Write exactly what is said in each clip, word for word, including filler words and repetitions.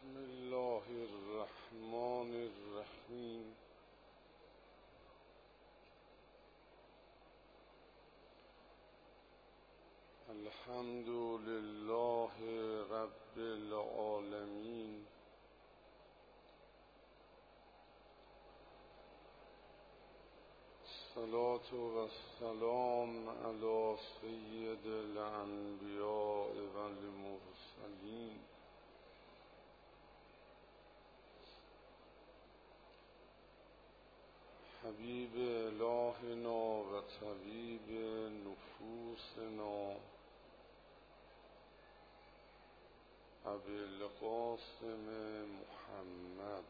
بسم الله الرحمن الرحیم. الحمد لله رب العالمین. الصلاة والسلام علی سید الانبیاء والمرسلین حبیب الهنا و طبیب نفوسنا ابی القاسم محمد.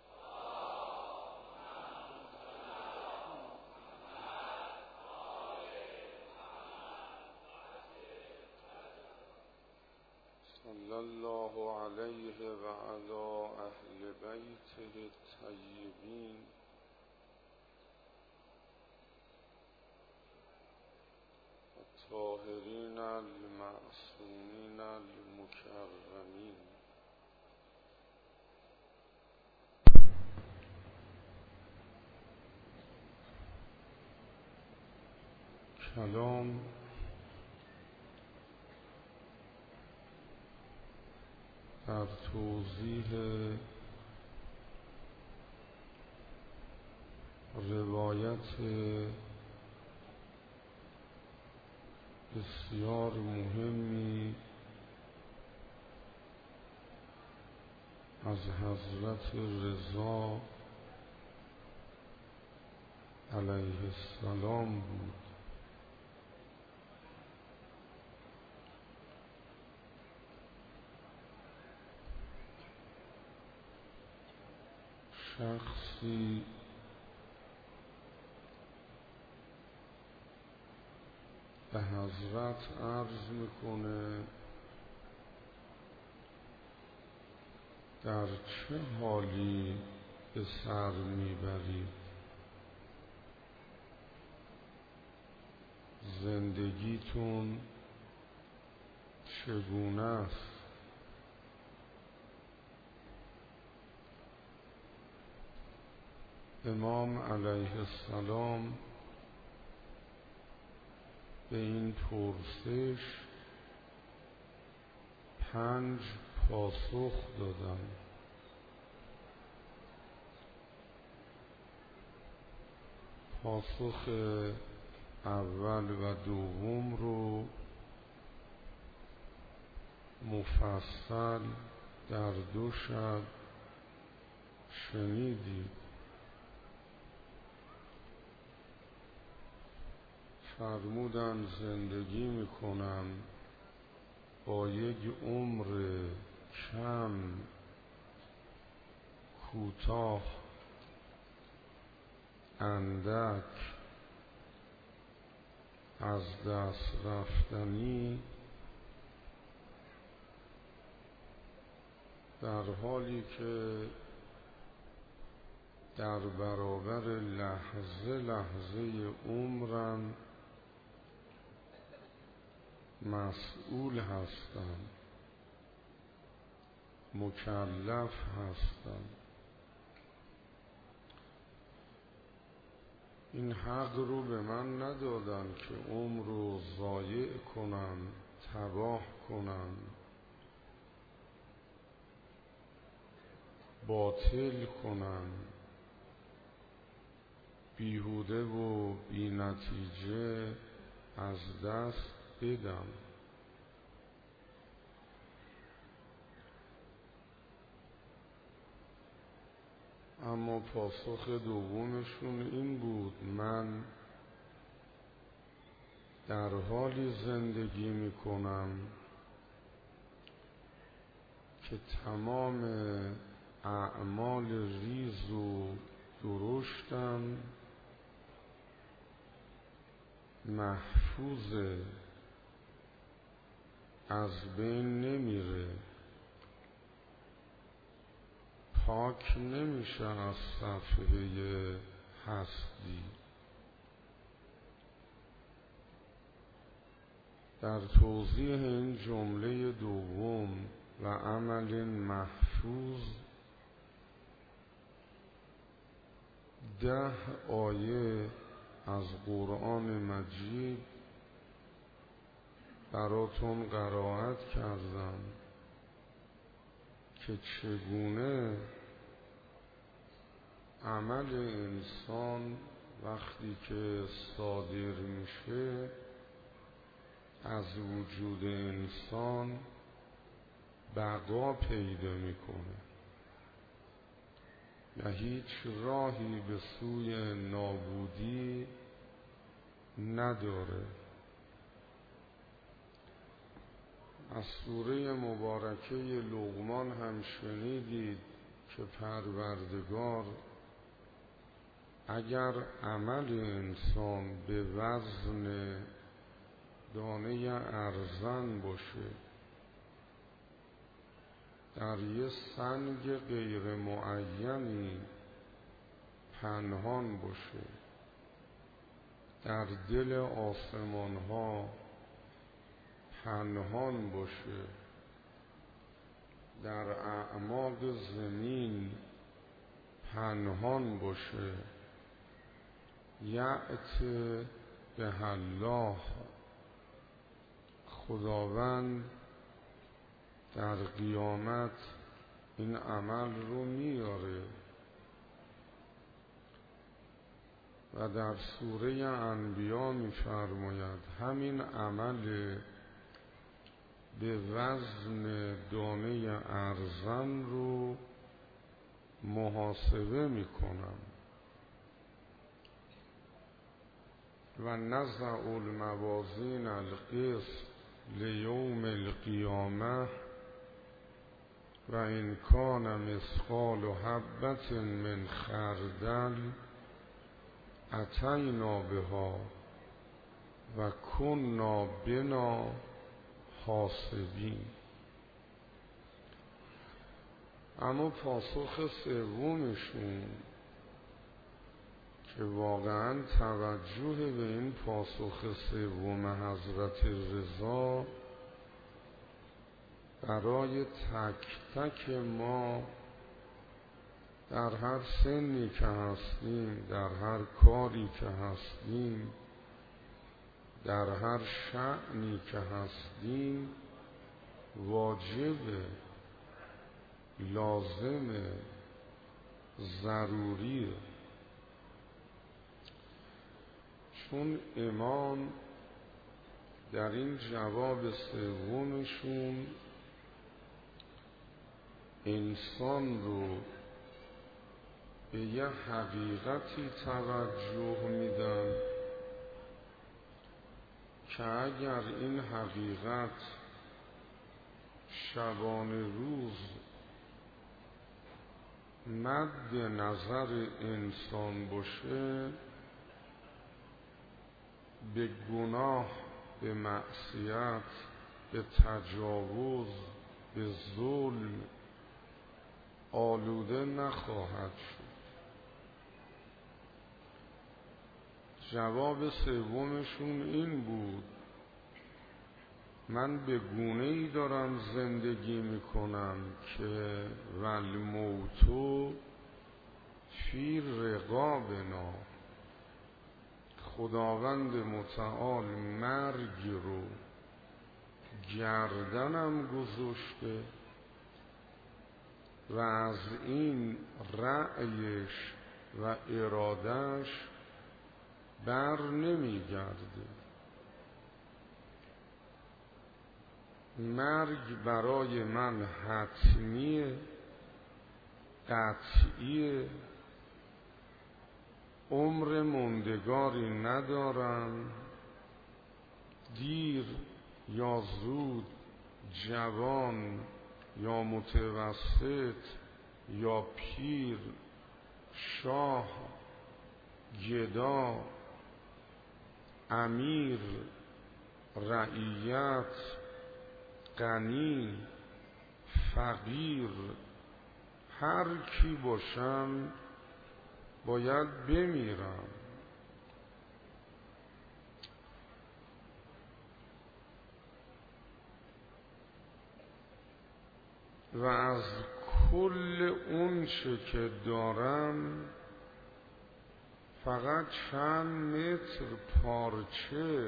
صلی الله علیه و علی اهل بیته الطیبین الطاهرین المعصومین المکرمین. کلام در توضیح روایت بسیار مهمی از حضرت رضا علیه السلام بود. شخصی به حضرت عرض میکنه در چه حالی به سر میبرید؟ زندگیتون چگونه است؟ امام علیه السلام به این پرسش پنج پاسخ دادن. پاسخ اول و دوم رو مفصل در دو شب شنیدید. فرمودن زندگی میکنم با یک عمر کم کوتاه اندک از دست رفتنی، در حالی که در برابر لحظه لحظه عمرم مسئول هستم، مکلف هستم. این حق رو به من ندادن که عمر رو ضایع کنم، تباه کنم، باطل کنم، بیهوده و بی نتیجه از دست بدم. اما پاسخ دومشون این بود: من در حالی زندگی میکنم که تمام اعمال ریز و درشتم محفوظه، از بین نمیره، پاک نمیشه از صفحه هستی. در توضیح این جمله دوم و عمل محفوظ محفوظ ده آیه از قرآن مجید براتون قرائت کردم که چگونه عمل انسان وقتی که صادر میشه از وجود انسان بقا پیدا میکنه و هیچ راهی به سوی نابودی نداره. از سوره مبارکه لقمان هم شنیدید که پروردگار اگر عمل انسان به وزن دانه ارزن باشه، در یه سنگ غیر معینی پنهان باشه، در دل آسمان ها پنهان باشه، در اعماق زمین پنهان باشه، یأت به الله، خداوند در قیامت این عمل رو میاره. و در سوره انبیا میفرماید همین عمل به وزن دانه ارزن رو محاسبه میکنم. و نضع الموازین القسط لیوم القیامه و ان کان مثقال حبة من خردل اتینا بها و کنا بنا حاسبین. اما پاسخ سومشون که واقعا توجه به این پاسخ سوم حضرت رضا برای تک تک ما در هر سنی که هستیم، در هر کاری که هستیم، در هر شأنی که هستیم واجبه، لازمه، ضروریه. چون امام در این جواب سومشون انسان رو به یه حقیقتی توجه میدن که اگر این حقیقت شبانه روز مد نظر انسان باشه، به گناه، به معصیت، به تجاوز، به ظلم آلوده نخواهد شد. جواب سومشون این بود من به گونه‌ای دارم زندگی میکنم که والموتو فی رقابنا، خداوند متعال مرگ رو گردنم گذاشته و از این رأیش و ارادش بر نمیگرده. مرگ برای من حتمیه، قطعیه، عمر موندگاری ندارم، دیر یا زود، جوان یا متوسط یا پیر، شاه، گدا، امیر، رعیت، غنی، فقیر، هر کی باشم باید بمیرم. و از کل اون چه که دارم فقط چند متر پارچه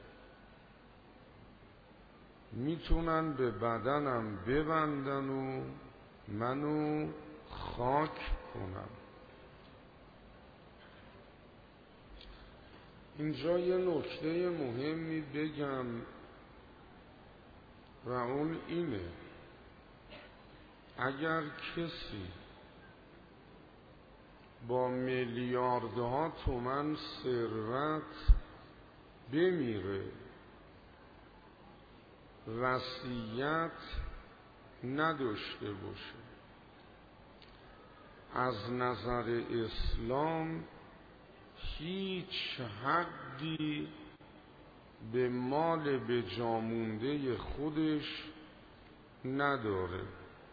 میتونن به بدنم ببندن و منو خاک کنن. اینجا یه نکته مهمی بگم و اون اینه: اگر کسی با میلیاردها تومن ثروت بمیره وصیت نداشته باشه، از نظر اسلام هیچ حدی به مال به جا مونده خودش نداره.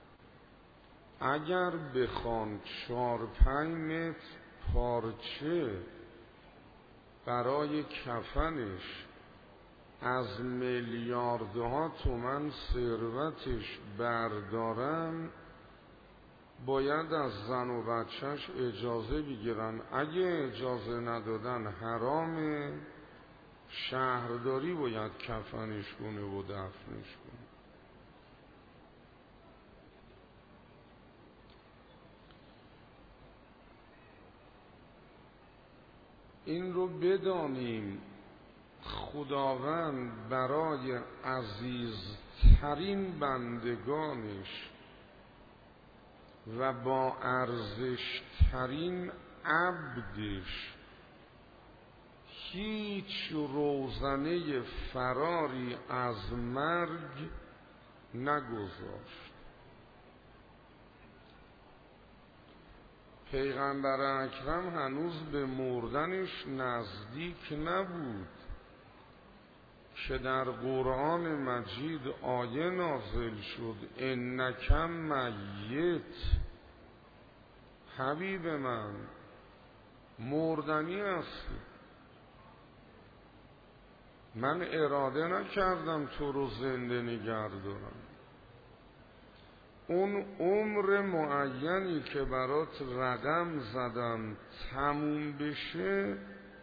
اگر بخوان چار پنج متر پارچه برای کفنش از میلیاردها تومن ثروتش بردارن، باید از زن و بچهش اجازه بگیرن. اگه اجازه ندادن حرامه، شهرداری باید کفنش کنه و دفنش کنه. این رو بدانیم خداوند برای عزیزترین بندگانش و با ارزشترین عبدش هیچ روزنه فراری از مرگ نگذاشت. پیغمبر اکرم هنوز به مردنش نزدیک نبود که در قرآن مجید آیه نازل شد: انک میت، حبیب من مردنی هستی، من اراده نکردم تو رو زنده نگه دارم. اون عمر معینی که برات رقم زدم تموم بشه،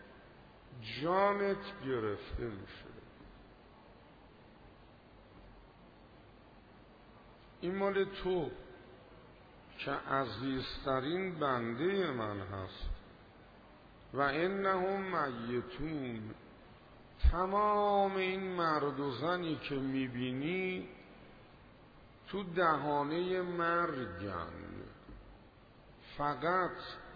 جانت گرفته میشه. این مال تو که عزیزترین بنده من هست. و انهم میتون، تمام این مرد و زنی که میبینی تو دهانه مرگن، فقط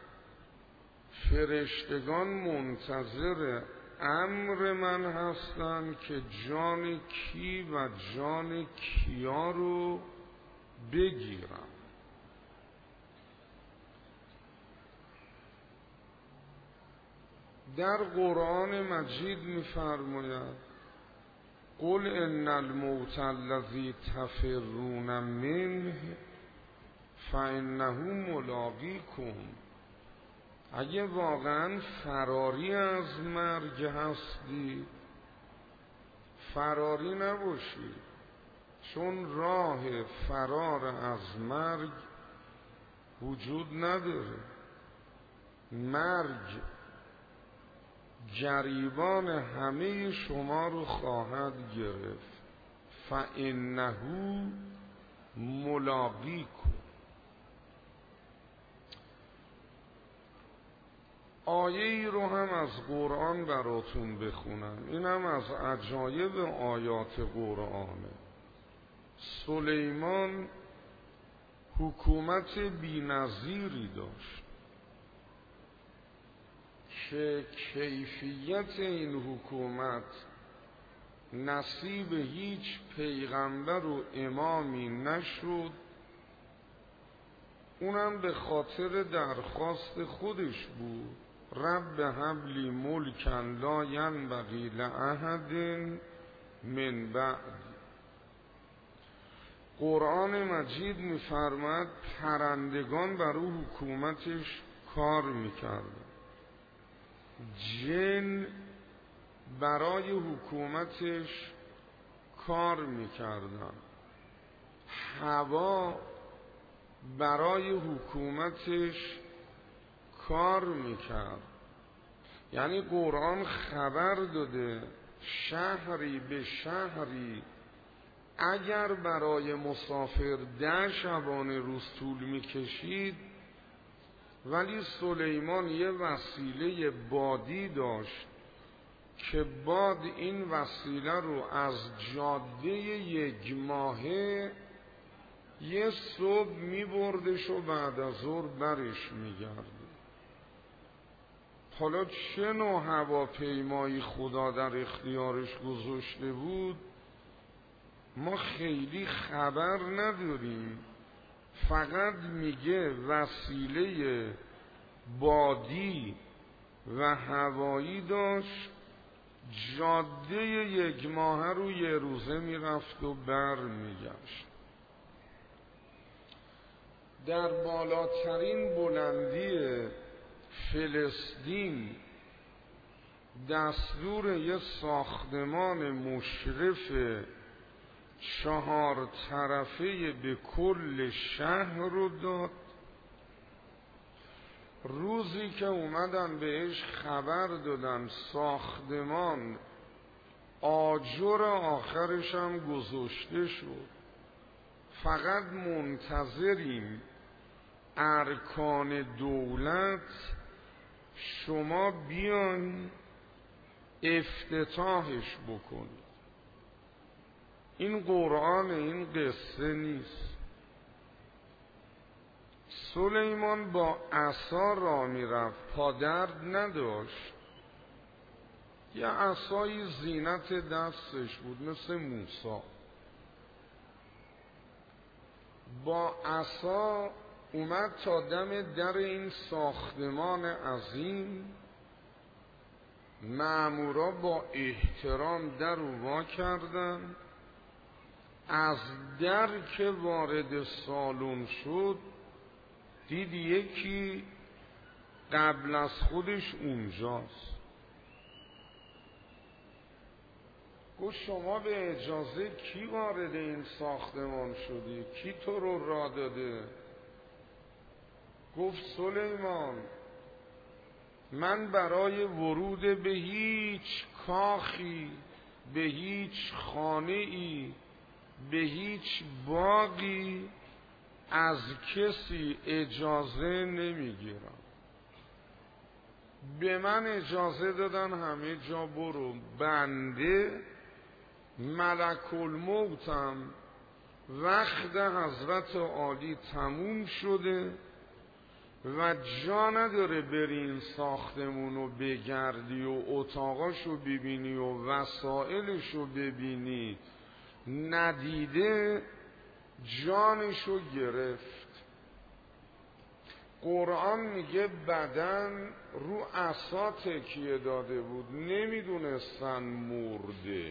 فرشتگان منتظر امر من هستن که جان کی و جان کیا رو بگیرم. در قرآن مجید می‌فرماید: قل ان الموت الذی تفرون منه فانه ملاقیکم. اگه واقعا فراری از مرگ هستی، فراری نباشی، چون راه فرار از مرگ وجود نداره. مرگ گریبان همه شما رو خواهد گرفت. فانه ملاقیکم. آیه ای رو هم از قرآن براتون بخونم، این هم از عجایب آیات قرآنه. سلیمان حکومت بی‌نظیری داشت که کیفیت این حکومت نصیب هیچ پیغمبر و امامی نشد، اونم به خاطر درخواست خودش بود: رب هب لی ملکا لا ینبغی لأحد من بعد. قرآن مجید می‌فرماید پرندگان بر او حکومتش کار می‌کردن، جن برای حکومتش کار می‌کردن، هوا برای حکومتش کار میکرد. یعنی قرآن خبر داده شهری به شهری اگر برای مسافر ده شبانه روز طول میکشید، ولی سلیمان یه وسیله بادی داشت که باد این وسیله رو از جاده یک ماهه یه صبح میبردش و بعد از ظهر برش میگرد. حالا چه نوع هواپیمایی خدا در اختیارش گذاشته بود ما خیلی خبر نداریم، فقط میگه وسیله بادی و هوایی داشت، جاده یک ماه رو یه روزه میرفت و بر میگشت. در بالاترین بلندی فلسطین دستور یه ساختمان مشرف چهار طرفه به کل شهر رو داد. روزی که اومدن بهش خبر دادن ساختمان آجر آخرش هم گذاشته شد، فقط منتظریم ارکان دولت شما بیان افتتاحش بکنید. این قرآن، این قصه نیست. سلیمان با عصا را میرفت، پادرد نداشت، یه عصای زینت دستش بود مثل موسی. با عصا اومد تا دم در این ساختمان عظیم، مأمورا با احترام در رو وا کردن. از در که وارد سالن شد دید یکی قبل از خودش اونجاست. گفت شما به اجازه کی وارد این ساختمان شدی؟ کی تو رو راه داده؟ گفت سلیمان من برای ورود به هیچ کاخی، به هیچ خانه‌ای، به هیچ باغی از کسی اجازه نمیگیرم. به من اجازه دادن همه جا برو، بنده ملک الموتم، وقت حضرت عالی تموم شده و جا نداره بری این ساختمونو بگردی و اتاقاشو ببینی و وسایلشو ببینی. ندیده جانشو گرفت. قرآن میگه بدن رو عصا تکیه داده بود، نمیدونستن مرده.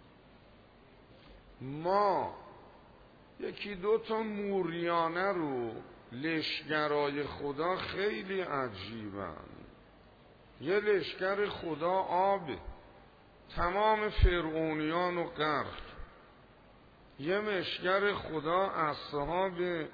ما یکی دو تا موریانه رو لشکرای خدا خیلی عجیبن. یه لشکر خدا آبه، تمام فرعونیان و غرق. یه لشکر خدا اصحاب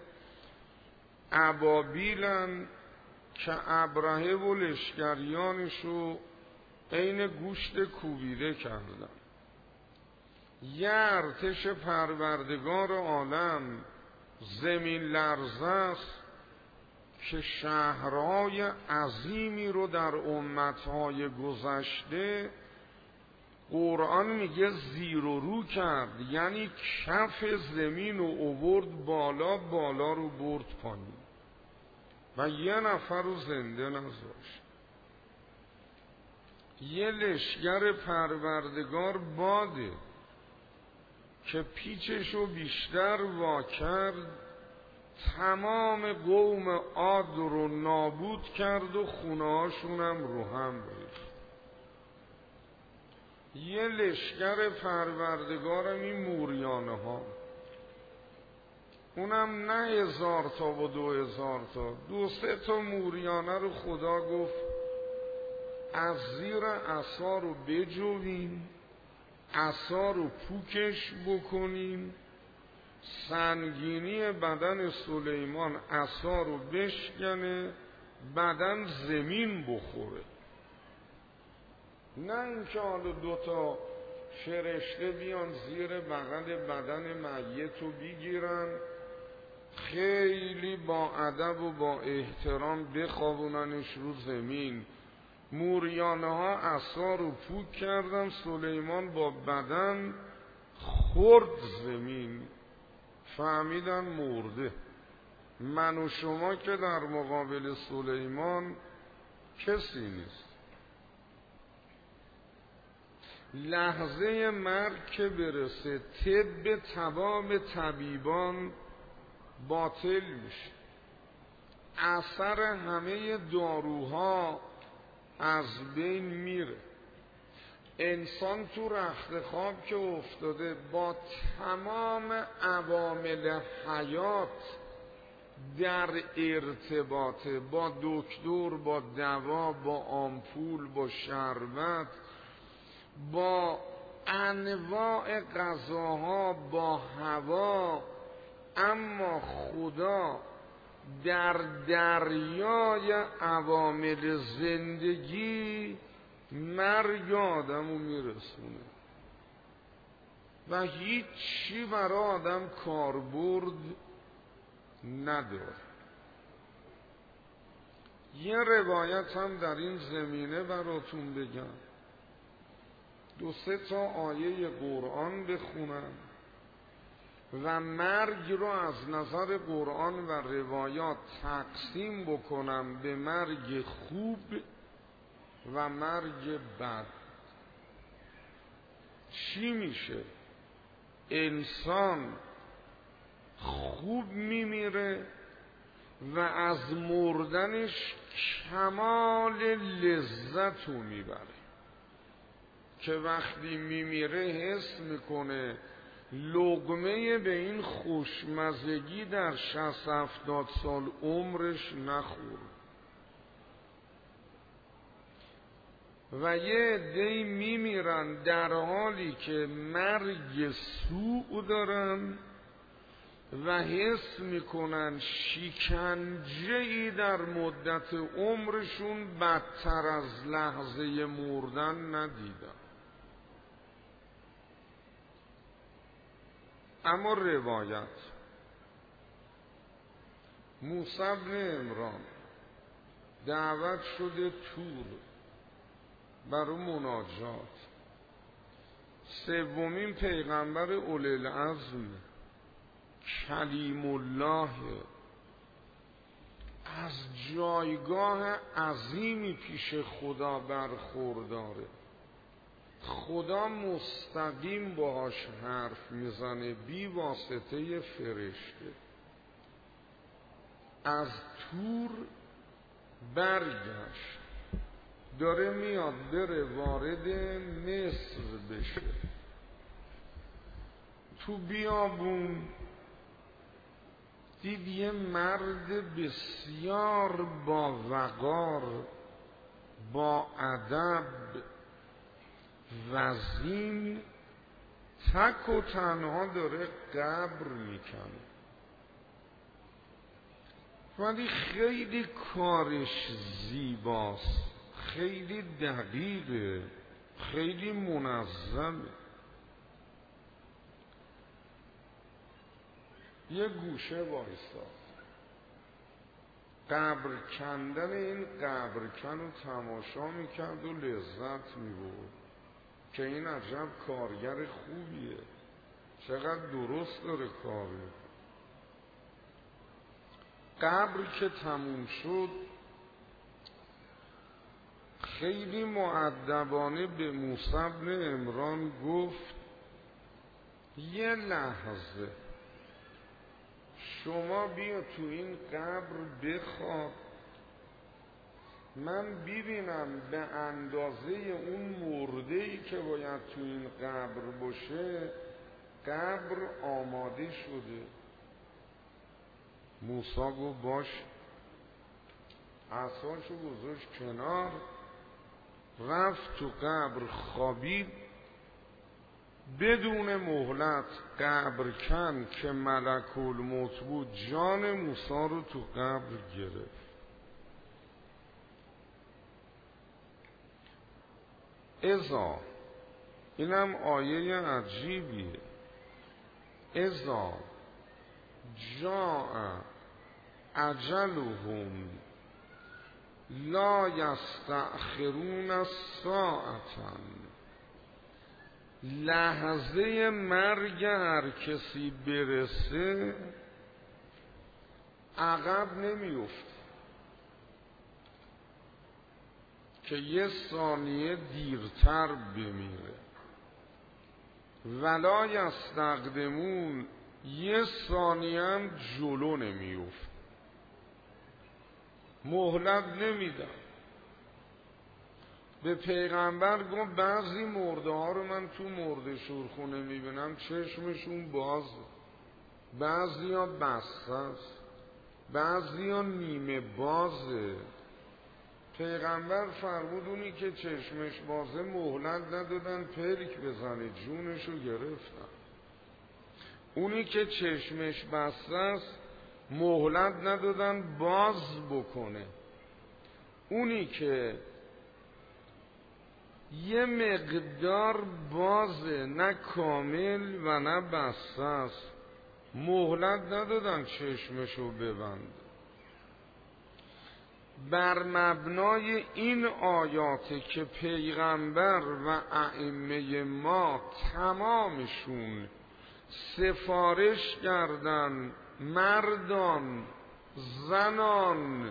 ابابیلن که ابرهه و لشکریانشو عین گوشت کوبیده کردن. یه ارتش پروردگار عالم زمین لرزه است که شهرهای عظیمی رو در امتهای گذشته قرآن میگه زیر و رو کرد، یعنی کف زمین رو اوورد بالا، بالا رو برد پایین و یه نفر رو زنده نذاشت. یه لشکر پروردگار باده که پیچشو بیشتر وا کرد، تمام قوم عاد رو نابود کرد و خونه‌هاشونم رو هم ریخت. یه لشکر پروردگارم این موریانه ها، اونم نه هزار تا و دو هزار تا، دو سه تا موریانه رو خدا گفت از زیر عصا رو بجوین، عصا رو پوکش بکنین، سنگینی بدن سلیمان عصا رو بشکنه، بدن زمین بخوره. نه اینکه حالا دوتا فرشته بیان زیر بغل بدن میت رو بگیرن، خیلی با ادب و با احترام بخوابوننش رو زمین. موریانه ها عصا رو پوک کردن، سلیمان با بدن خورد زمین، فهمیدن مرده. من و شما که در مقابل سلیمان کسی نیست. لحظه مرگ که برسه طب تمام طبیبان باطل میشه، اثر همه داروها از بین میره. انسان تو رخت خواب که افتاده با تمام عوامل حیات در ارتباطه، با دکتر، با دوا، با آمپول، با شربت، با انواع غذاها، با هوا. اما خدا در دریای عوامل زندگی مرگ آدمو میرسونه و هیچ چی برای آدم کاربرد نداره. یه روایت هم در این زمینه براتون بگم، دو سه تا آیه قرآن بخونم و مرگ رو از نظر قرآن و روایات تقسیم بکنم به مرگ خوب و مرگ بد. چی میشه؟ انسان خوب میمیره و از مردنش کمال لذت رو میبره که وقتی میمیره حس میکنه لقمه به این خوشمزگی در شصت هفتاد سال عمرش نخورد. و یه عده‌ای میمیرن در حالی که مرگ سوء دارن و حس میکنن شکنجه ای در مدت عمرشون بدتر از لحظه مردن ندیدن. اما روایت موسی بن عمران دعوت شده تور برای مناجات. سومین پیغمبر اولوالعزم کلیم الله از جایگاه عظیمی پیش خدا برخورداره. خدا مستقیم باهاش حرف میزنه بی واسطه فرشته. از تور برگشت، داره میاد بره وارد مصر بشه. تو بیابون دید یه مرد بسیار با وقار، با ادب، وزین، تک و تنها داره قبر میکنه، ولی خیلی کارش زیباست، خیلی دقیقه، خیلی منظمه. یه گوشه وایساد، قبر کندن این قبرکن رو تماشا میکرد و لذت میبرد که این عجب کارگر خوبیه، چقدر درست داره کار میکنه. قبر که تموم شد خیلی مؤدبانه به موسی بن عمران گفت یه لحظه شما بیا تو این قبر بخواب، من ببینم به اندازه اون مرده‌ای که باید تو این قبر باشه قبر آماده شده. موسی گفت باش، عصاشو گذاشت کنار، رفت تو قبر خوابید. بدون مهلت قبر کن که ملک الموت بود جان موسی رو تو قبر گرفت. ازا اینم آیه عجیبیه. ازا جاء اجلهم لا یستأخرون الساعة، لحظه مرگ هر کسی برسه عقب نمیفته که یه ثانیه دیرتر بمیره. ولا یستقدمون، یه ثانیه هم جلو نمیفته، مهلت نمیدن. به پیغمبر گفت بعضی مرده ها رو من تو مرده شورخونه میبینم چشمشون باز، بعضی ها بسته است، بعضی ها نیمه بازه. پیغمبر فرمود اونی که چشمش بازه مهلت ندادن پلک بزنه، جونشو گرفتن. اونی که چشمش بسته است مهلت ندادن باز بکنه. اونی که یه مقدار بازه، نه کامل و نه بسته است، مهلت ندادن چشمشو ببند. بر مبنای این آیاته که پیغمبر و ائمه ما تمامشون سفارش کردن مردان زنان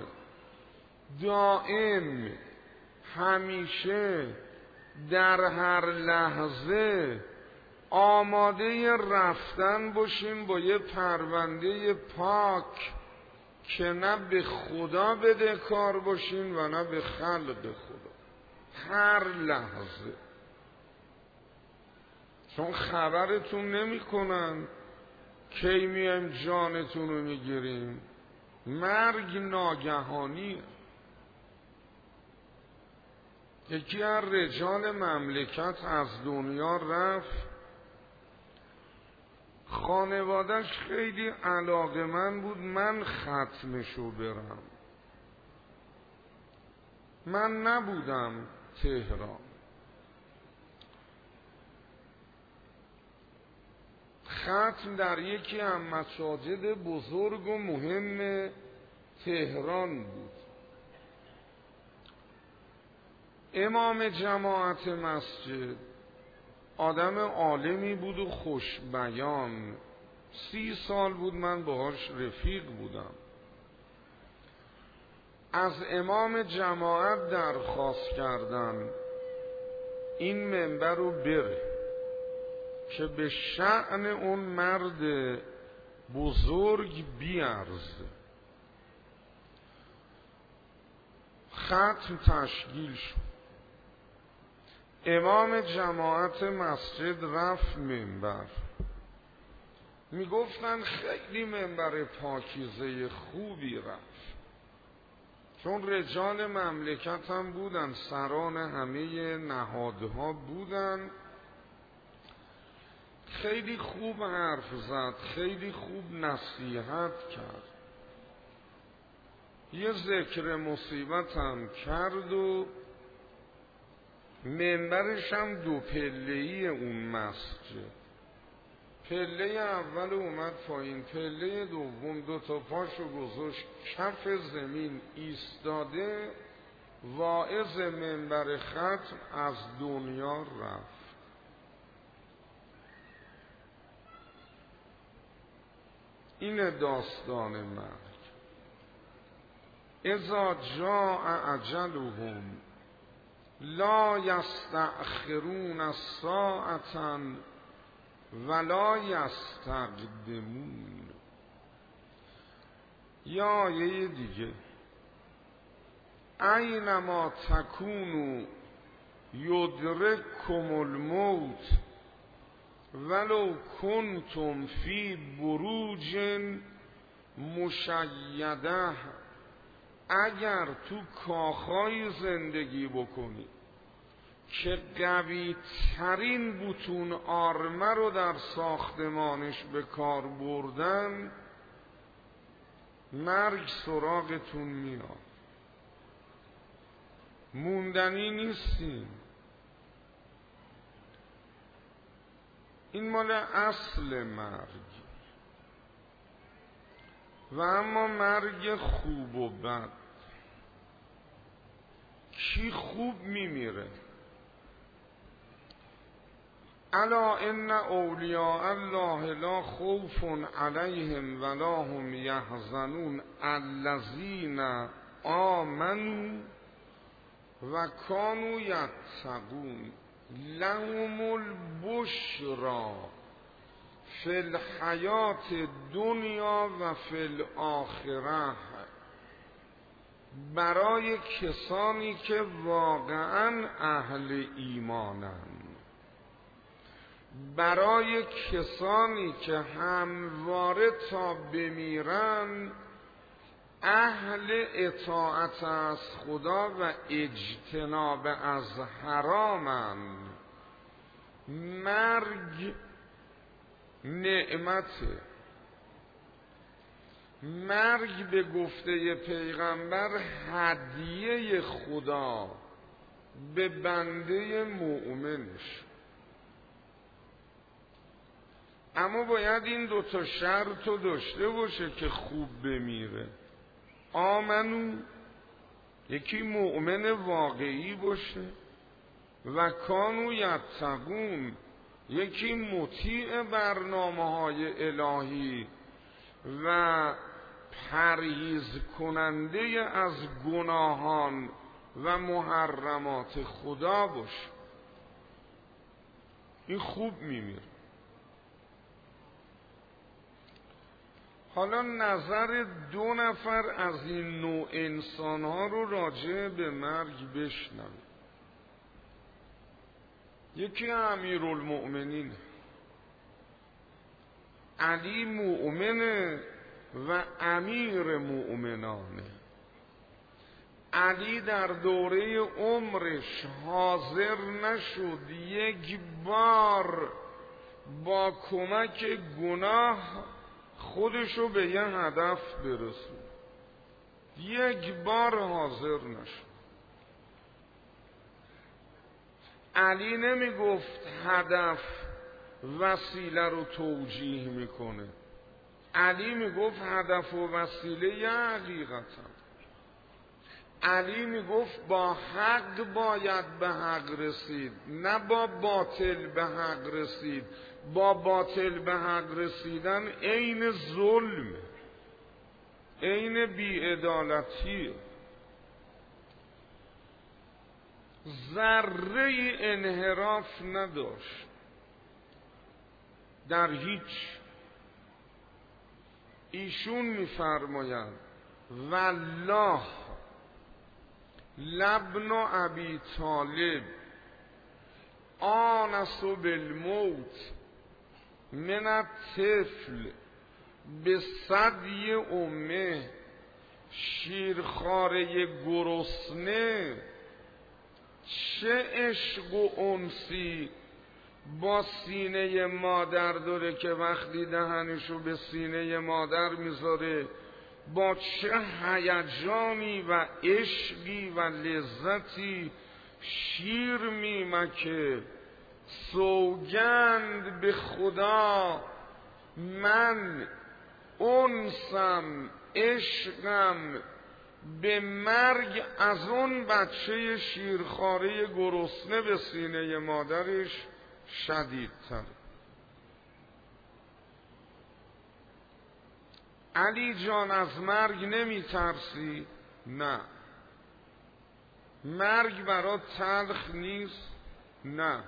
دائم همیشه در هر لحظه آماده رفتن باشین با یه پرونده پاک که نه به خدا بده کار باشین و نه به خلق خدا. هر لحظه، چون خبرتون نمی کنن کی میایم جانتون رو میگیریم. مرگ ناگهانیه. یکی از رجال مملکت از دنیا رفت، خانوادهش خیلی علاقه‌مند بود من ختمشو برم. من نبودم تهران. ختم در یکی از مساجد بزرگ و مهم تهران بود. امام جماعت مسجد آدم عالمی بود و خوش بیان. سی سال بود من باهاش رفیق بودم. از امام جماعت درخواست کردن این منبر رو بره که به شأن اون مرد بزرگ بیارزه. ختم تشکیل شد. امام جماعت مسجد رفت منبر. میگفتن خیلی منبر پاکیزه خوبی رفت، چون رجال مملکت هم بودن، سران همه نهادها بودن. خیلی خوب حرف زد، خیلی خوب نصیحت کرد، یه ذکر مصیبت هم کرد و منبرش هم دو پله‌ای اون مسجد. پله اول اومد پایین، پله دوم دو تا پاشو گذاشت کف زمین ایستاده. واعظ منبر ختم از دنیا رفت. این داستان مرگ. اذا جاء اجلهم لا یستأخرون الساعة ولا یستقدمون. یا آیه دیگه، اینما تکونوا یدرککم الموت ولو کنتم فی بروج مشیده. اگر تو کاخهای زندگی بکنی که قوی ترین بتون آرمه رو در ساختمانش به کار بردن، مرگ سراغتون میاد. موندنی نیستیم. این مال اصل مرگ. و اما مرگ خوب و بد. کی خوب میمیره؟ الا ان اولیاء الله لا خوف علیهم ولا هم یحزنون الذین آمنوا و کانوا یتقون لهم البشری فی الحیات الدنیا و فی الاخره. برای کسانی که واقعا اهل ایمانند، برای کسانی که همواره تا بمیرن اهل اطاعت از خدا و اجتناب از حرامند. مرگ نعمته. مرگ به گفته پیغمبر هدیه خدا به بنده مؤمنش. اما باید این دوتا شرط رو داشته باشه که خوب بمیره. آمنو، یکی مؤمن واقعی باشه، و کانو یتقون، یکی مطیع برنامه های الهی و پرهیز کننده از گناهان و محرمات خدا باشه. این خوب میمیره. حالا نظر دو نفر از این نوع انسان ها رو راجع به مرگ بشنویم. یکی امیرالمؤمنین علی مؤمنه و امیر مؤمنانه. علی در دوره عمرش حاضر نشد یک بار با کمک گناه خودشو به یه هدف برسون. یک بار حاضر نشد. علی نمی گفت هدف وسیله رو توجیه میکنه. علی می گفت هدف و وسیله یه حقیقتا. علی می گفت با حق باید به حق رسید، نه با باطل به حق رسید. با باطل به حق رسیدن عین ظلم، عین بی‌عدالتی. ذره انحراف نداشت در هیچ. ایشون می‌فرمایند والله لابن ابی طالب آنس بالموت من الطفل به ثدی امه. شیرخواره گرسنه چه عشق و انسی با سینه مادر داره که وقتی دهنشو به سینه مادر میذاره با چه هیجانی و عشقی و لذتی شیر میمکه. سوگند به خدا من انسم، عشقم به مرگ از اون بچه شیرخواره گرسنه به سینه مادرش شدیدتر. علی جان از مرگ نمی ترسی؟ نه. مرگ برات تلخ نیست؟ نه.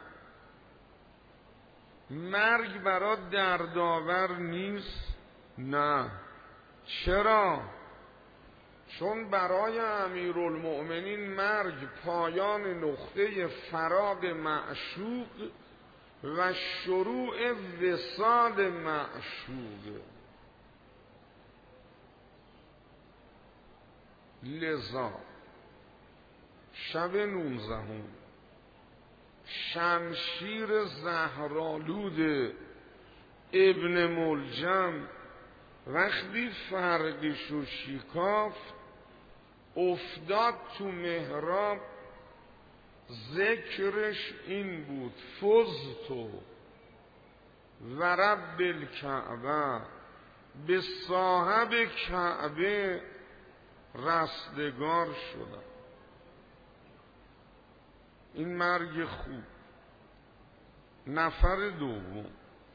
مرگ برات دردآور نیست؟ نه. چرا؟ چون برای امیرالمؤمنین مرگ پایان نقطه فراق معشوق و شروع وصال معشوق. لذا شب نوزدهم شمشیر زهرآلود ابن ملجم وقتی فرقش و شکافت افتاد تو محراب، ذکرش این بود فزتو و رب الکعبه، به صاحب کعبه رستگار شدم. این مرگ خوب. نفر دوم،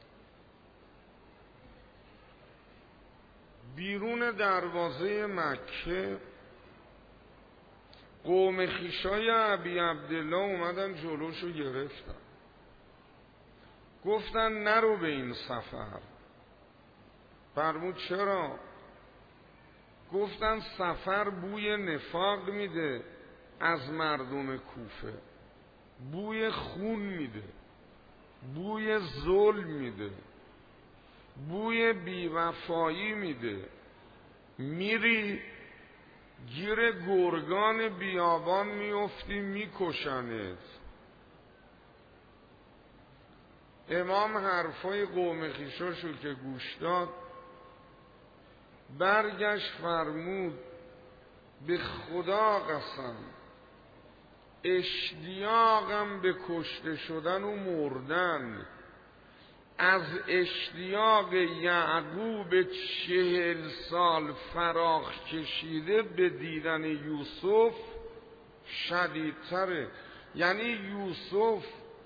بیرون دروازه مکه قوم خویشای ابی عبدالله اومدن جلوشو گرفتن، گفتن نرو به این سفر. فرمود چرا؟ گفتن سفر بوی نفاق میده از مردم کوفه، بوی خون میده، بوی ظلم میده، بوی بیوفایی میده. میری گیر گرگان بیابان میفتی میکشنت. امام حرفای قوم خویشاشو که گوش داد برگشت فرمود به خدا قسم اشتیاقم به کشته شدن و مردن از اشتیاق یعقوب چهل سال فراخ کشیده به دیدن یوسف شدیدتره. یعنی یوسف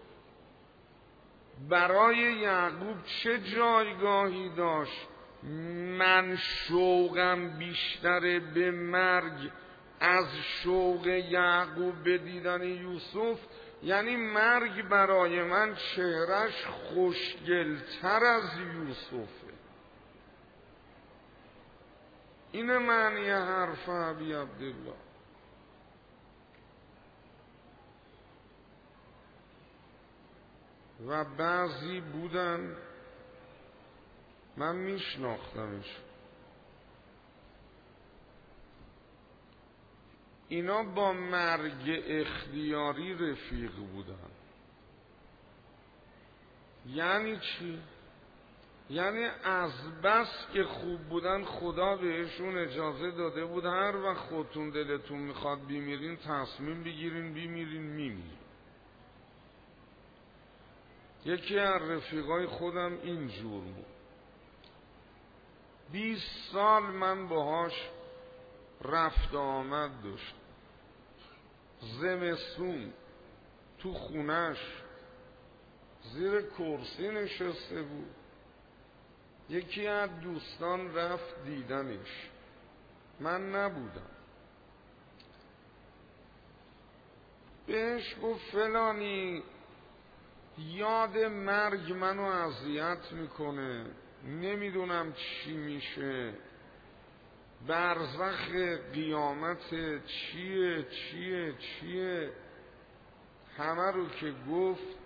برای یعقوب چه جایگاهی داشت؟ من شوقم بیشتره به مرگ از شوق یعقوب به دیدن یوسف. یعنی مرگ برای من چهرش خوشگلتر از یوسفه. این معنی حرف ابی عبدالله. و بعضی بودن من میشناختمش، اینا با مرگ اختیاری رفیق بودن. یعنی چی؟ یعنی از بس که خوب بودن خدا بهشون اجازه داده بود هر وقت خودتون دلتون میخواد بیمیرین تصمیم بگیرین بیمیرین میمیرین. یکی از رفیقای خودم اینجور بود، بیست سال من باهاش رفت آمد داشت. زمستون تو خونش زیر کرسی نشسته بود، یکی از دوستان رفت دیدنش، من نبودم. بهش گفت فلانی یاد مرگ منو اذیت میکنه، نمیدونم چی میشه، برزخ قیامت چیه چیه چیه. همه رو که گفت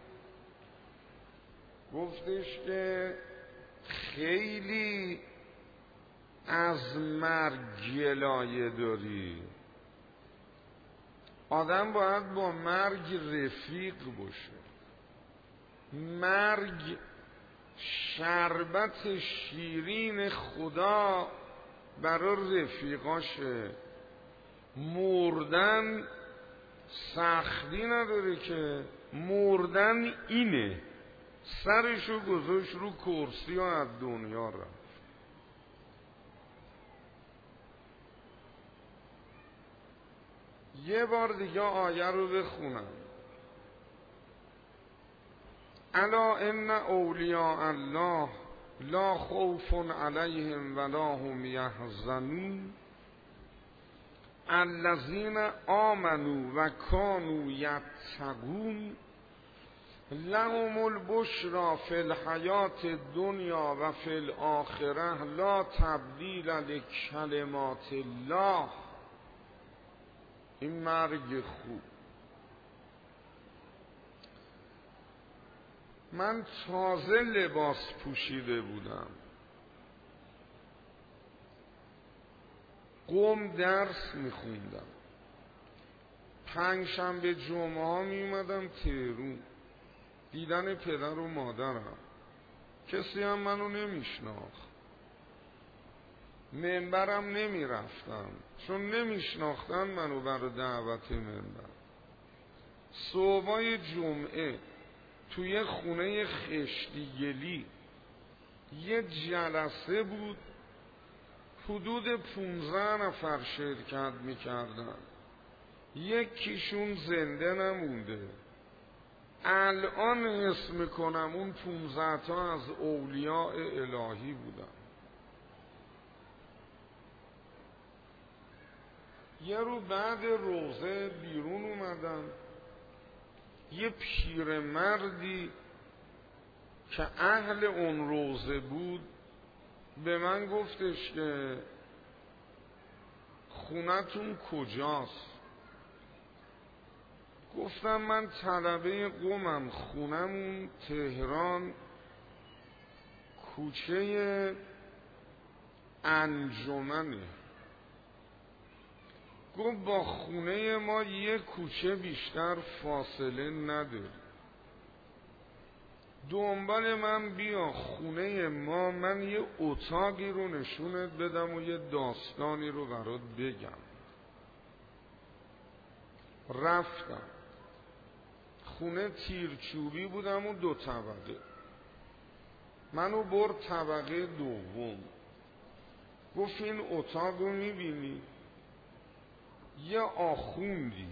گفتش که خیلی از مرگ گلایه داری، آدم باید با مرگ رفیق باشه. مرگ شربت شیرین خدا برای رفیقاشه. مردن سختی نداره که، مردن اینه. سرشو گذاشت رو کرسی و از دنیا رفت. یه بار دیگه آیه رو بخونم. الا ان اولیاء الله لا خوف علیهم ولا هم یحزنون الذین آمنوا و کانوا یتقون لهم البشری فی الحیاة الدنیا و فی الاخره لا تبدیل لکلمات الله. این مرگ خوب. من تازه لباس پوشیده بودم، قم درس میخوندم، پنج شنبه جمعه ها می اومدم تهرون دیدن پدر و مادرم. کسی هم منو نمیشناخت، منبرم نمی رفتم چون نمیشناختن منو برای دعوت منبر. صبحای جمعه توی خونه خشتیگلی یه جلسه بود، حدود پونزده نفر شرکت میکردن، یکیشون زنده نمونده. الان حس میکنم اون پونزده تا از اولیاء الهی بودن. یه رو بعد روزه بیرون اومدم، یه پیرمردی که اهل اون روزه بود به من گفتش که خونتون کجاست؟ گفتم من طلبه قومم، خونمون تهران کوچه انجمنه. گفت با خونه ما یک کوچه بیشتر فاصله نداره، دنبال من بیا خونه ما، من یه اتاقی رو نشونت بدم و یه داستانی رو برات بگم. رفتم خونه تیرچوبی بودم و دو طبقه، منو برد طبقه دوم. گفت این اتاق رو میبینی؟ یه آخوندی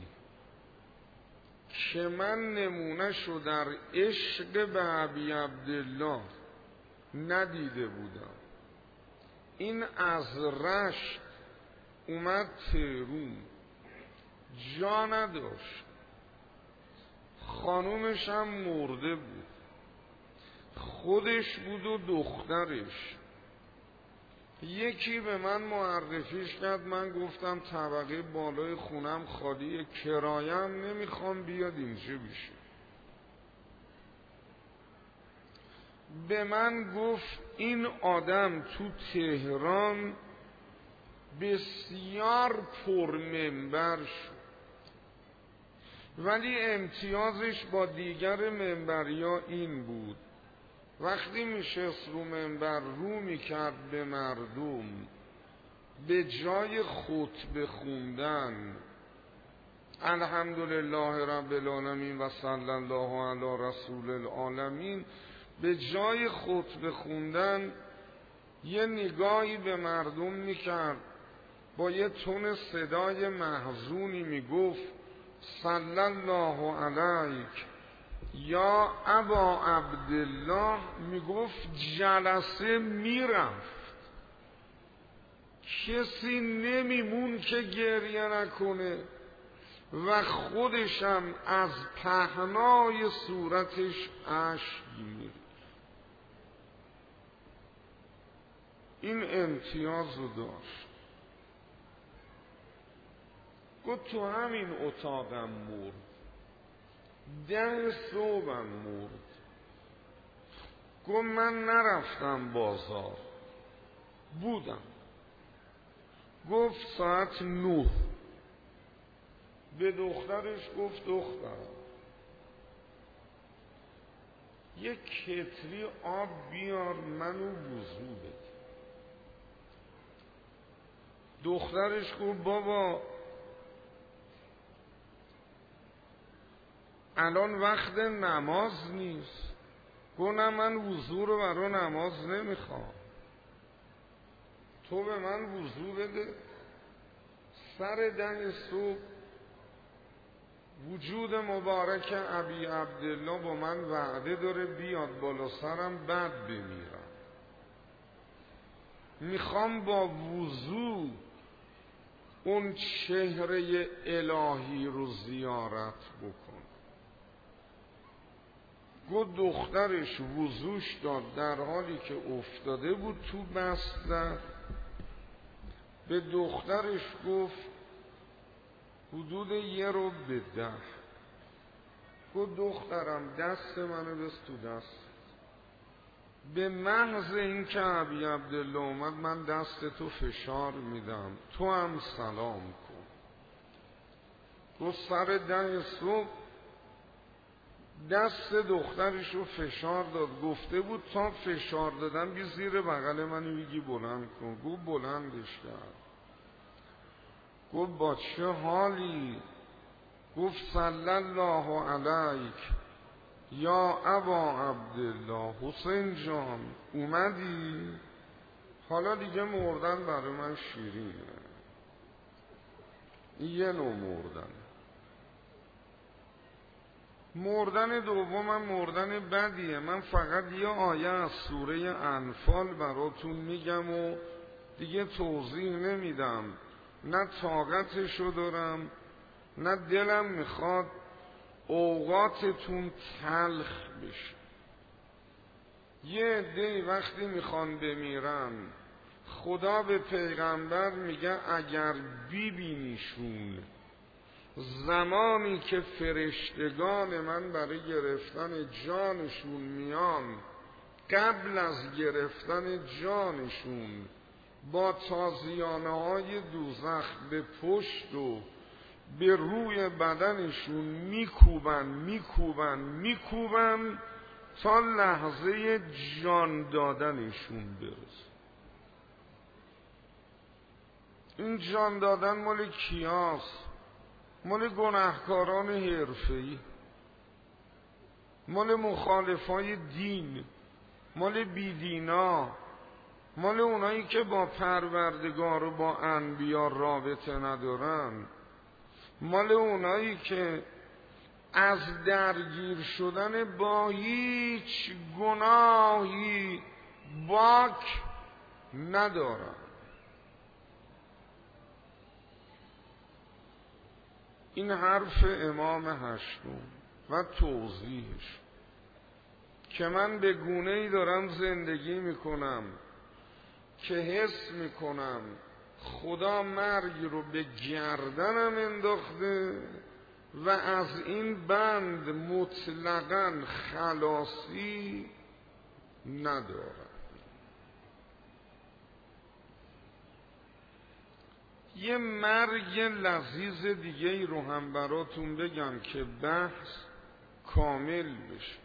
که من نمونه شو در عشق به ابی عبدالله ندیده بودم، این از رشت اومد تهرون، جا نداشت، خانومش هم مرده بود، خودش بود و دخترش. یکی به من معرفیش کرد، من گفتم طبقه بالای خونم خالیه، کرایم نمیخوام، بیاد اینجا بشه. به من گفت این آدم تو تهران بسیار پرمنبر شد، ولی امتیازش با دیگر منبریا این بود وقتی میشست رو منبر رو میکرد به مردم، به جای خطبه خوندن الحمدلله رب العالمین و صلی الله علی رسول العالمین، به جای خطبه خوندن یه نگاهی به مردم میکرد، با یه تون صدای محزونی میگفت صلی الله علیک یا ابا عبدالله، میگفت جلسه میرفت، کسی نمیمون که گریه نکنه و خودشم از پهنای صورتش اشک میره. این امتیاز رو داشت. گفت تو همین اتاقم مرد، ده صبحم مرد. گفت من نرفتم بازار، بودم. گفت ساعت نه به دخترش گفت دخترم یک کتری آب بیار منو وضو بده. دخترش گفت بابا الان وقت نماز نیست. گفت نه من وضو رو برای نماز نمیخوام، تو به من وضو بده. سر ده صبح وجود مبارک ابی عبدالله با من وعده داره بیاد بالا سرم بعد بمیرم، میخوام با وضو اون چهره الهی رو زیارت بکن. گفت دخترش وضوش داد در حالی که افتاده بود تو بستر. به دخترش گفت حدود یه رو به ده. گفت دخترم دست منو بس تو دست. به محض این که ابی عبدالله اومد من دست تو فشار میدم، تو هم سلام کن. گفت سر ده صبح دست دخترش رو فشار داد، گفته بود تا فشار دادن بی زیر بغل منو بگی بلند کن. گفت بلندش کرد. گفت با چه حالی؟ گفت صلی الله علیک یا ابا عبدالله، حسین جان اومدی؟ حالا دیگه مردن برای من شیرینه. یه نوع مردن. مردن دومم مردن بدیه. من فقط یه آیه از سوره انفال براتون میگم و دیگه توضیح نمیدم، نه طاقتشو دارم نه دلم میخواد اوقاتتون تلخ بشه. یه عده‌ای وقتی میخوان بمیرن خدا به پیغمبر میگه اگر بیبینیشون زمانی که فرشتگان من برای گرفتن جانشون میان، قبل از گرفتن جانشون با تازیانه های دوزخ به پشت و به روی بدنشون میکوبن میکوبن میکوبن تا لحظه جان دادنشون برسه. این جان دادن مال کیاست؟ مال گناهکاران حرفه‌ای، مال مخالفای دین، مال بیدینا، مال اونایی که با پروردگار و با انبیا رابطه ندارن، مال اونایی که از درگیر شدن با هیچ گناهی باک ندارن. این حرف امام هشتم و توضیحش که من به گونه‌ای دارم زندگی میکنم که حس میکنم خدا مرگ رو به گردنم انداخته و از این بند مطلقاً خلاصی ندارم. یه مرگ لذیذ دیگه ای رو هم براتون بگم که بحث کامل بشه.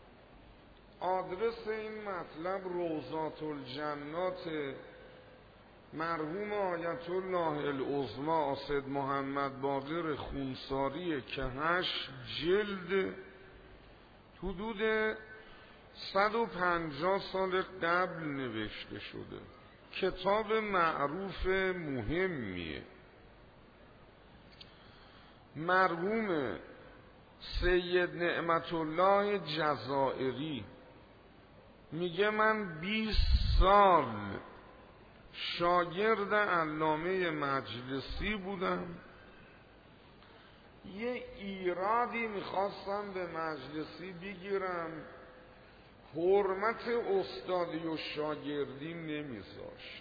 آدرس این مطلب روضات الجنات مرحوم آیت الله العظمی اسد محمد باقر خونساریه که هشت جلد حدود صد و پنجاه سال قبل نوشته شده. کتاب معروف مهمیه. مرحوم سید نعمت الله جزائری میگه من بیست سال شاگرد علامه مجلسی بودم. یه ایرادی میخواستم به مجلسی بگیرم، حرمت استادی و شاگردی نمیذاشت.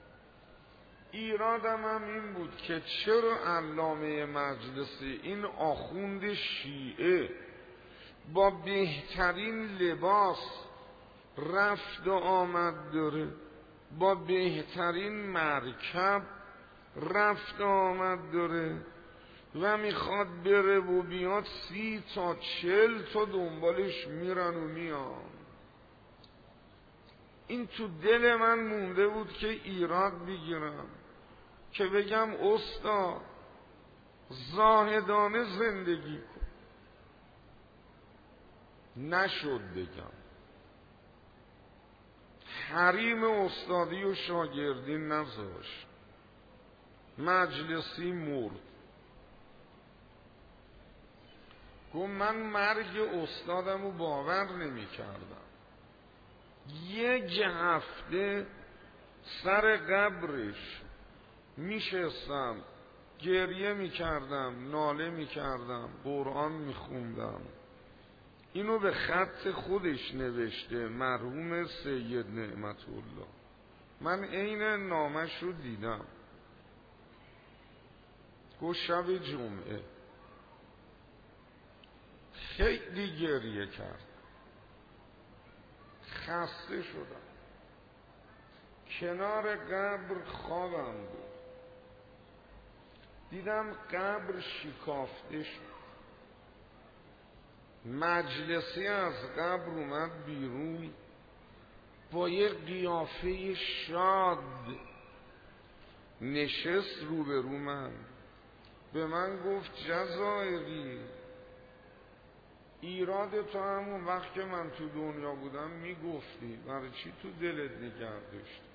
ایرادم هم این بود که چرا علامه مجلسی این آخوند شیعه با بهترین لباس رفت و آمد داره، با بهترین مرکب رفت و آمد داره و میخواد بره و بیاد سی تا چل تا دنبالش میرن و میان. این تو دل من مونده بود که ایراد بگیرم که بگم استاد زاهدانه زندگی کن. نشد بگم. حریم استادی و شاگردی نذاشت. مجلسی مرد. گفت من مرگ استادم رو باور نمی کردم. یک هفته سر قبرش میشستم، گریه میکردم، ناله میکردم، قرآن میخوندم. اینو به خط خودش نوشته مرحوم سید نعمت الله. من عین نامش رو دیدم. گفت شب جمعه خیلی گریه کرد، خسته شدم، کنار قبر خوابم بود. دیدم قبر شکافته شد، مجلسی از قبر اومد بیرون با یه قیافه شاد نشست روبرو من، به من گفت جزایری ایراد تو همون وقت که من تو دنیا بودم میگفتی، برای چی تو دلت نگه داشتی؟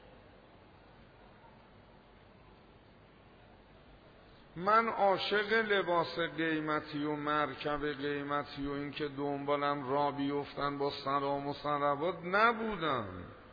من عاشق لباس قیمتی و مرکب قیمتی و این که دنبالم را بیفتن با سلام و صلوات نبودم.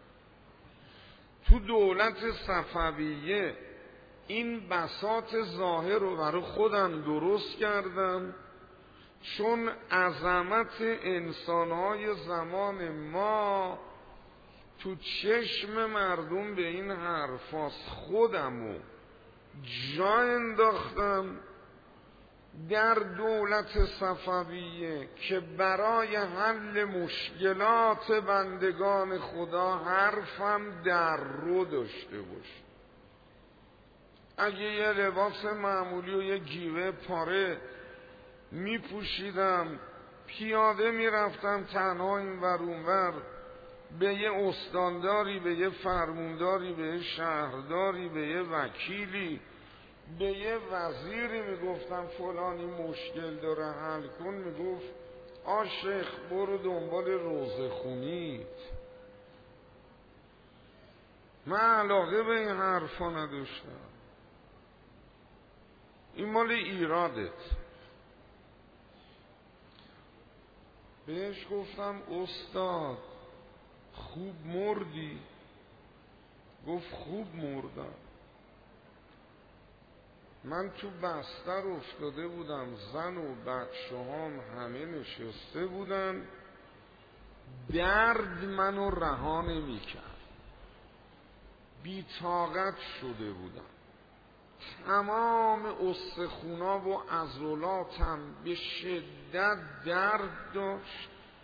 تو دولت صفویه این بساط ظاهر رو برای خودم درست کردم، چون عظمت انسانهای زمان ما تو چشم مردم به این حرفاست. خودمو جا انداختم در دولت صفویه که برای حل مشکلات بندگان خدا حرفم در رو داشته باشه. اگه یه لباس معمولی و یه گیوه پاره می پوشیدم، پیاده می رفتم تنها این ور اون ور، به یه استانداری، به یه فرمونداری، به یه شهرداری، به یه وکیلی، به یه وزیری می گفتم فلانی مشکل داره حل کن، می گفت آ شیخ برو دنبال روزه خونیت. من علاقه به این حرفا نداشتم. این مال ایرادت. بهش گفتم استاد خوب مردی؟ گفت خوب مردم. من تو بستر افتاده بودم، زن و بچه هم همه نشسته بودن، درد منو رها نمی کرد، بی‌طاقت شده بودم، تمام استخونا و عضلاتم به شدت درد داشت،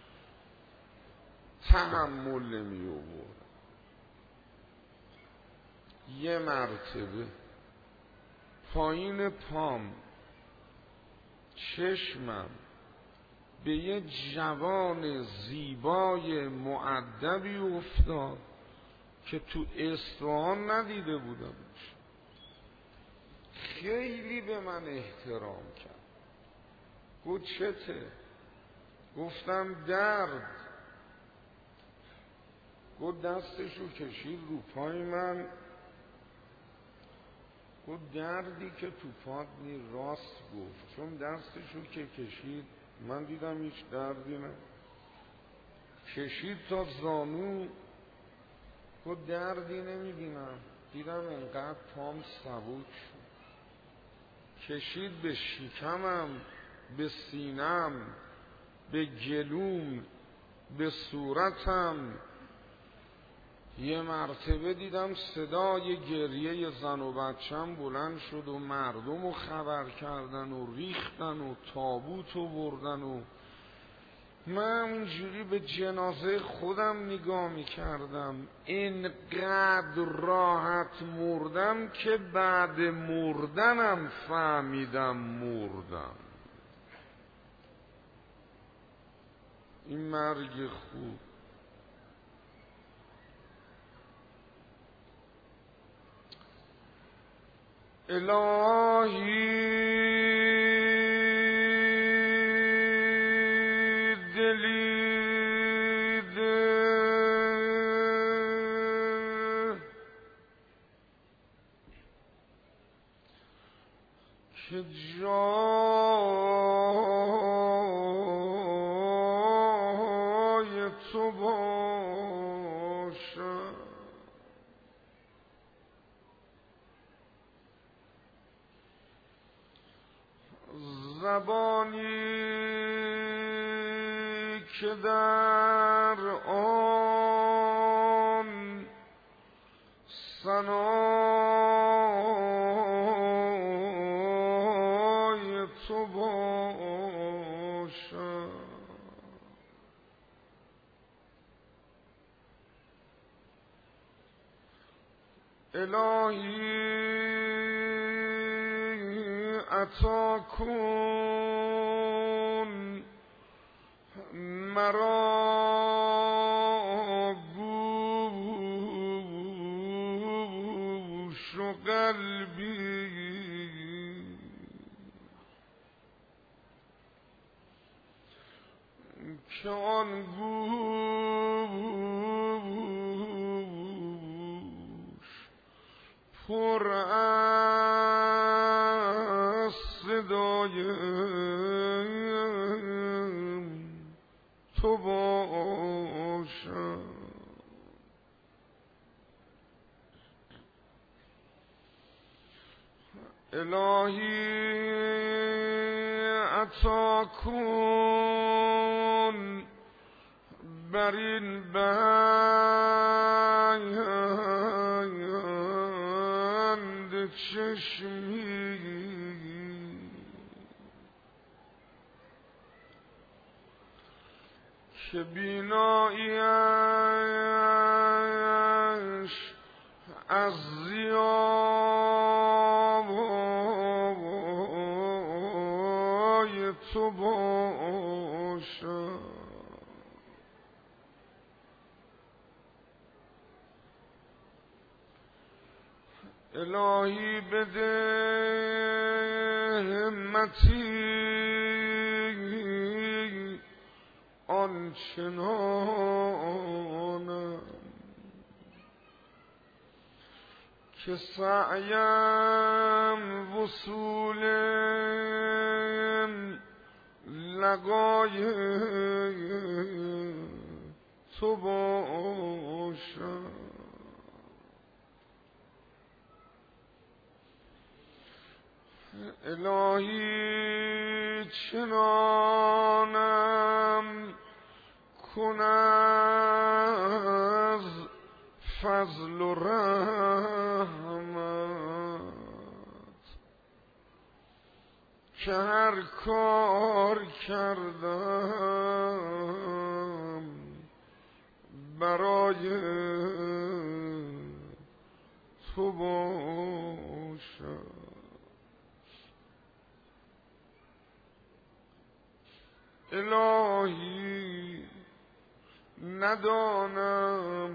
تحمل نمی آورد. یه مرتبه پایین پام چشمم به یه جوان زیبای مؤدبی افتاد که تو اصفهان ندیده بودمش. خیلی به من احترام کرد. گفت چته؟ گفتم درد. گفت دستشو کشید رو پای من، گفت دردی که تو پات نی. راست گفت، چون دستشو که کشید من دیدم هیچ دردی نه، کشید تا زانو، گفت دردی نمیبینم. دیدم انقدر پام سبک شد، کشید به شکمم، به سینم، به گلوم، به صورتم. یه مرتبه دیدم صدای گریه زن و بچم بلند شد و مردم رو خبر کردن و ریختن و تابوت رو بردن و من اونجوری به جنازه خودم نگاه میکردم. اینقدر راحت مردم که بعد مردنم فهمیدم مردم. این مرگ خوب. الهی دلیده که جای تو باشد، زبانی که در آن ثنای تو باشد، الهی عطا کن مرا گوش و قلبی که آن گوش پر از صدای تو باشم. الهی عطا کن بر این بند چشمی که بیناییش از ضیای تو باشد. الهی بده همتی آنچنانم که سعیم وصول لقای تو باشد. الهی چنانم کن از فضل و رحمت که هر کار کردم برای تو باشد. الهی ندانم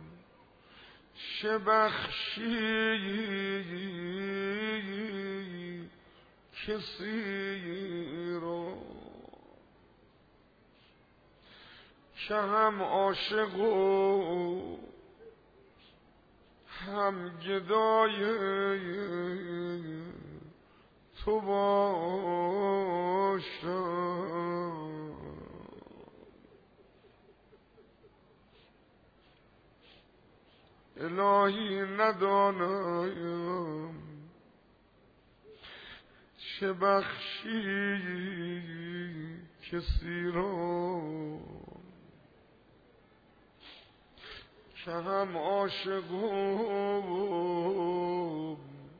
چه بخشی کسی را که هم عاشق و هم گدای تو باشد. الهی ندانم چه بخشی کسی را که هم عاشق و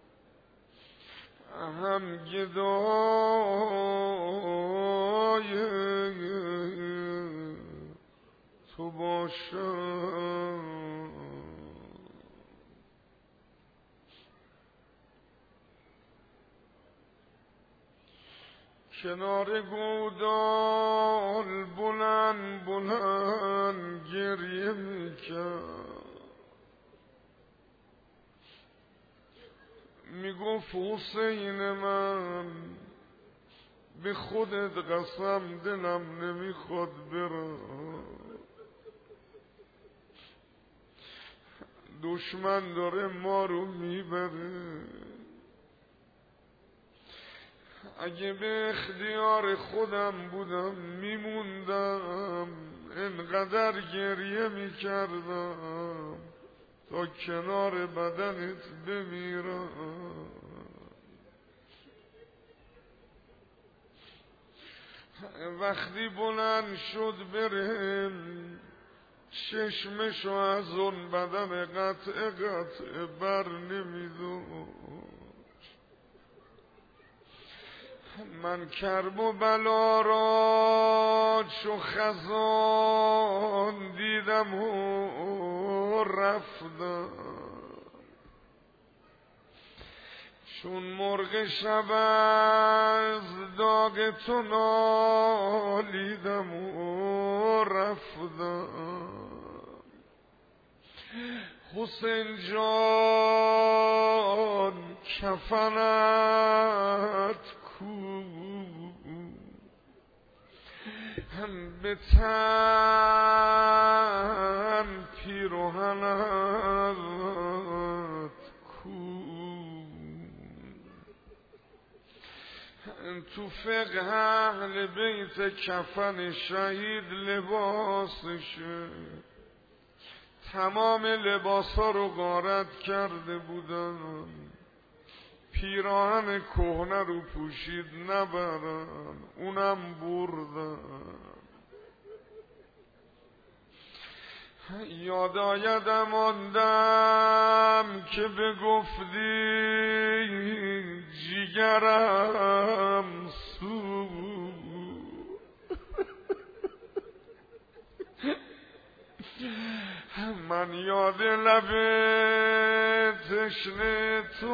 هم گدای تو باشد. کنار گودال بلند بلند گریه میکرد، میگفت حسین من به خودت قسم دلم نمیخواد برم، دشمن داره ما رو میبره، اگه به اختیار خودم بودم میموندم، انقدر گریه میکردم تا کنار بدنت بمیرم. وقتی بلند شد برم چشمشو از اون بدن قطع قطع بر نمیدون. من کرب و بلا را چو خزان دیدم و رفتم، چون مرغ شب از داغ تو نالیدم و رفتم حسین جان کفنت کو هم به تن پیراهنت کو تو فقه اهل بیت کفن شهید لباسشه تمام لباسا رو غارت کرده بودن پیراهن کهنه رو پوشید نبرن اونم بردن یاد آیدم آن دم که بگفتی جیگرم سو من یاد لب تشنه تو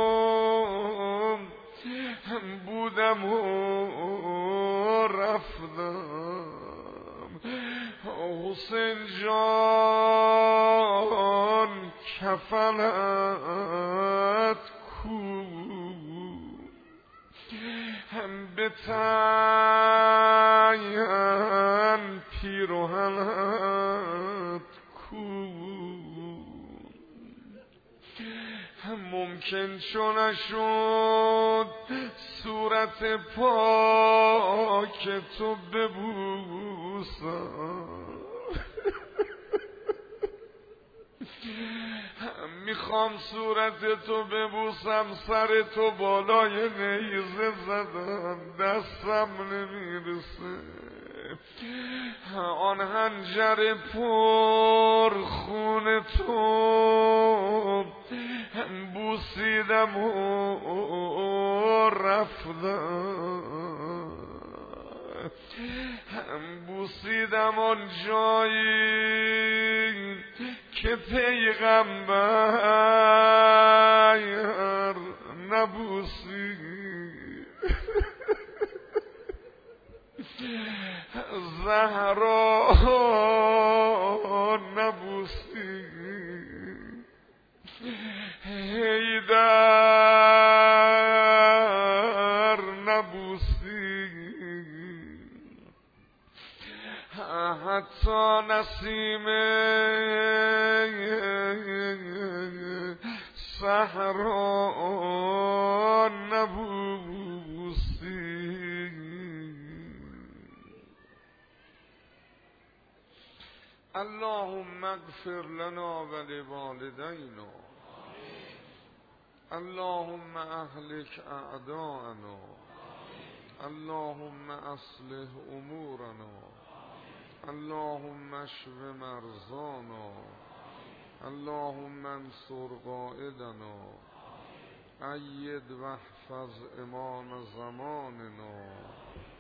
بودم و رفتم حسین جان کفنت کو هم به تن پیراهنت کو ممکن چون نشد صورت پاک تو ببوسم میخوام صورت تو ببوسم سر تو بالای نیزه زدم دستم نمیرسه آن هنجر پر خون تو بوسیدم و رفتم بوسیدم آن جایی که پیغمبر نبوسی زهرا نبوسی حیدر نبوسی حتی نسیم صحرا نبوسی اللهم اغفر لنا ولوالدینا اللهم اهلك اعداءنا اللهم اصلح امورنا اللهم اشف مرضانا اللهم انصر قائدنا أيد واحفظ امام زماننا